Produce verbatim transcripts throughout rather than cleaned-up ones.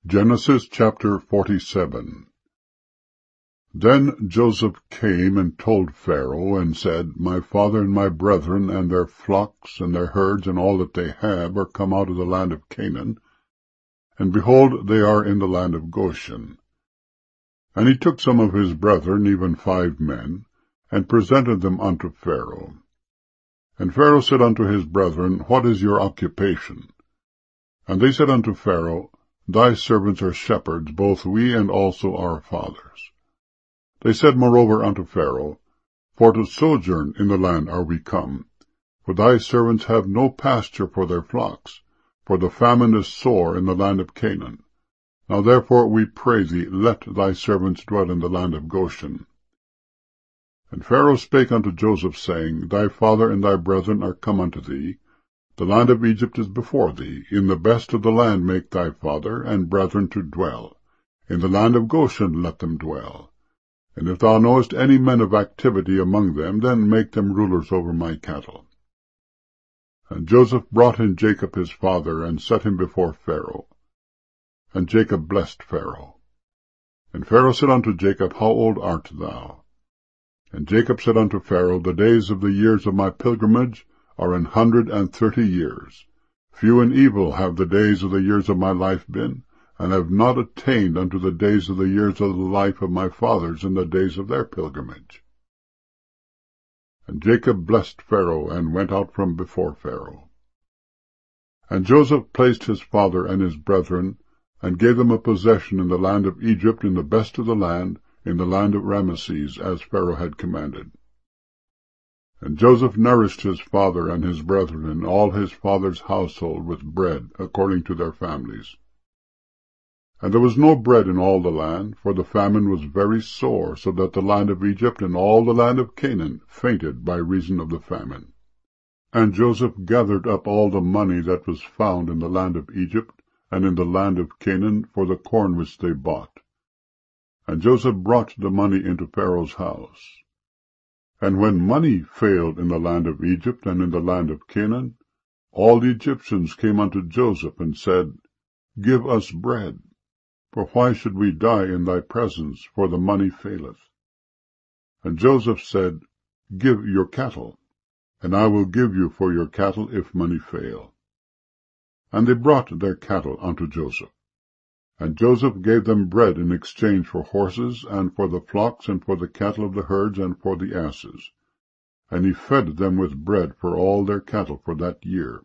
Genesis chapter forty-seven. Then Joseph came and told Pharaoh, and said, My father and my brethren and their flocks and their herds and all that they have are come out of the land of Canaan, and behold, they are in the land of Goshen. And he took some of his brethren, even five men, and presented them unto Pharaoh. And Pharaoh said unto his brethren, What is your occupation? And they said unto Pharaoh, Thy servants are shepherds, both we and also our fathers. They said moreover unto Pharaoh, For to sojourn in the land are we come, for thy servants have no pasture for their flocks, for the famine is sore in the land of Canaan. Now therefore we pray thee, let thy servants dwell in the land of Goshen. And Pharaoh spake unto Joseph, saying, Thy father and thy brethren are come unto thee, the land of Egypt is before thee. In the best of the land make thy father and brethren to dwell. In the land of Goshen let them dwell. And if thou knowest any men of activity among them, then make them rulers over my cattle. And Joseph brought in Jacob his father, and set him before Pharaoh. And Jacob blessed Pharaoh. And Pharaoh said unto Jacob, How old art thou? And Jacob said unto Pharaoh, The days of the years of my pilgrimage are an hundred and thirty years. Few and evil have the days of the years of my life been, and have not attained unto the days of the years of the life of my fathers in the days of their pilgrimage. And Jacob blessed Pharaoh, and went out from before Pharaoh. And Joseph placed his father and his brethren, and gave them a possession in the land of Egypt, in the best of the land, in the land of Rameses, as Pharaoh had commanded. And Joseph nourished his father and his brethren and all his father's household with bread, according to their families. And there was no bread in all the land, for the famine was very sore, so that the land of Egypt and all the land of Canaan fainted by reason of the famine. And Joseph gathered up all the money that was found in the land of Egypt and in the land of Canaan for the corn which they bought. And Joseph brought the money into Pharaoh's house. And when money failed in the land of Egypt and in the land of Canaan, all the Egyptians came unto Joseph and said, Give us bread, for why should we die in thy presence, for the money faileth? And Joseph said, Give your cattle, and I will give you for your cattle if money fail. And they brought their cattle unto Joseph. And Joseph gave them bread in exchange for horses, and for the flocks, and for the cattle of the herds, and for the asses. And he fed them with bread for all their cattle for that year.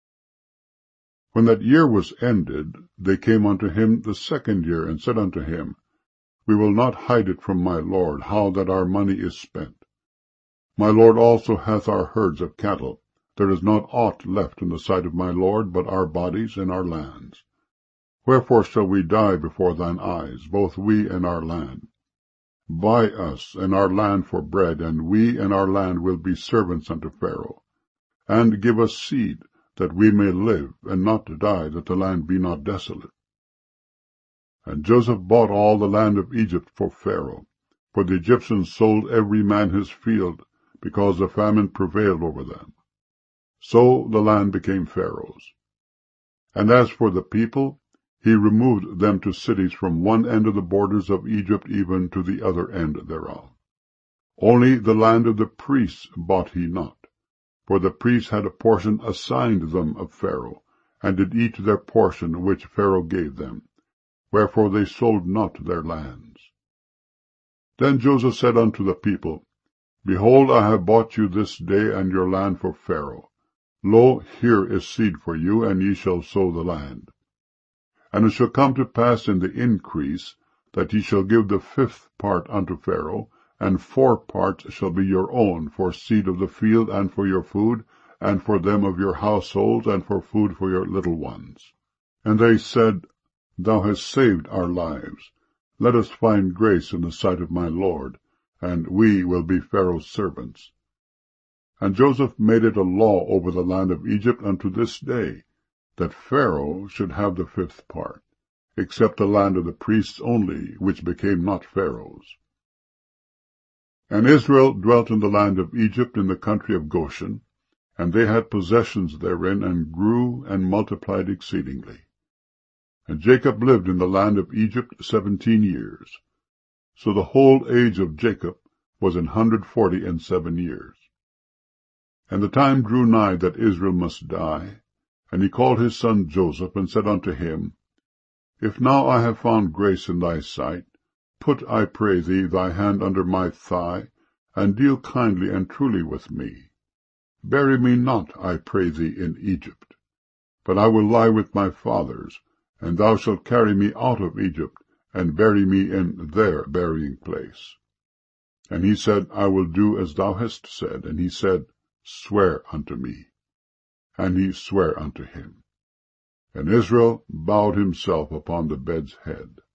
When that year was ended, they came unto him the second year, and said unto him, We will not hide it from my lord, how that our money is spent. My lord also hath our herds of cattle. There is not aught left in the sight of my lord, but our bodies and our lands. Wherefore shall we die before thine eyes, both we and our land? Buy us and our land for bread, and we and our land will be servants unto Pharaoh. And give us seed, that we may live, and not die, that the land be not desolate. And Joseph bought all the land of Egypt for Pharaoh, for the Egyptians sold every man his field, because the famine prevailed over them. So the land became Pharaoh's. And as for the people, he removed them to cities from one end of the borders of Egypt even to the other end thereof. Only the land of the priests bought he not, for the priests had a portion assigned them of Pharaoh, and did eat their portion which Pharaoh gave them. Wherefore they sold not their lands. Then Joseph said unto the people, Behold, I have bought you this day and your land for Pharaoh. Lo, here is seed for you, and ye shall sow the land. And it shall come to pass in the increase, that ye shall give the fifth part unto Pharaoh, and four parts shall be your own, for seed of the field, and for your food, and for them of your households, and for food for your little ones. And they said, Thou hast saved our lives. Let us find grace in the sight of my lord, and we will be Pharaoh's servants. And Joseph made it a law over the land of Egypt unto this day, that Pharaoh should have the fifth part, except the land of the priests only, which became not Pharaoh's. And Israel dwelt in the land of Egypt in the country of Goshen, and they had possessions therein, and grew and multiplied exceedingly. And Jacob lived in the land of Egypt seventeen years. So the whole age of Jacob was an hundred forty and seven years. And the time drew nigh that Israel must die. And he called his son Joseph, and said unto him, If now I have found grace in thy sight, put, I pray thee, thy hand under my thigh, and deal kindly and truly with me. Bury me not, I pray thee, in Egypt. But I will lie with my fathers, and thou shalt carry me out of Egypt, and bury me in their burying place. And he said, I will do as thou hast said. And he said, Swear unto me. And he sware unto him. And Israel bowed himself upon the bed's head.